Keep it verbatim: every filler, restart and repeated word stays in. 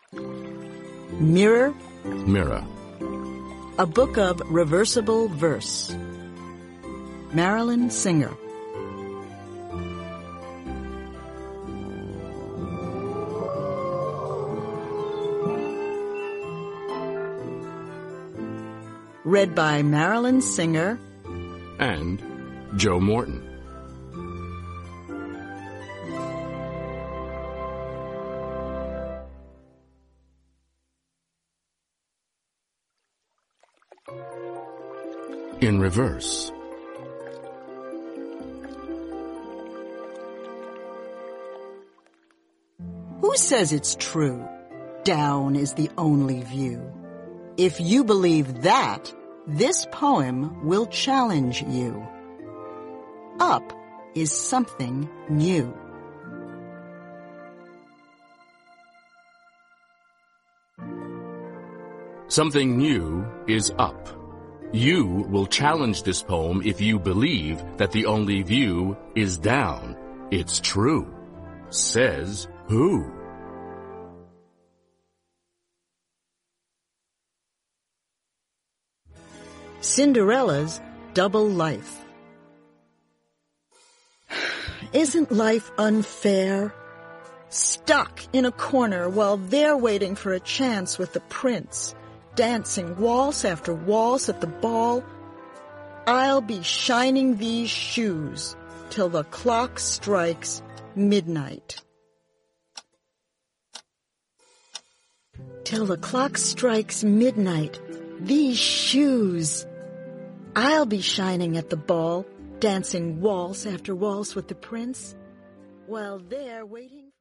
Mirror, Mirror. a book of reversible verse. Marilyn Singer. Read by Marilyn Singer And Joe Morton. In reverse. Who says it's true? Down is the only view. If you believe that, this poem will challenge you. Up is something new. Something new is up. You will challenge this poem if you believe that the only view is down. It's true. Says who? Cinderella's Double Life. Isn't life unfair? Stuck in a corner while they're waiting for a chance with the prince, dancing waltz after waltz at the ball. I'll be shining these shoes till the clock strikes midnight. Till the clock strikes midnight, these shoes. I'll be shining at the ball, dancing waltz after waltz with the prince, while they're waiting.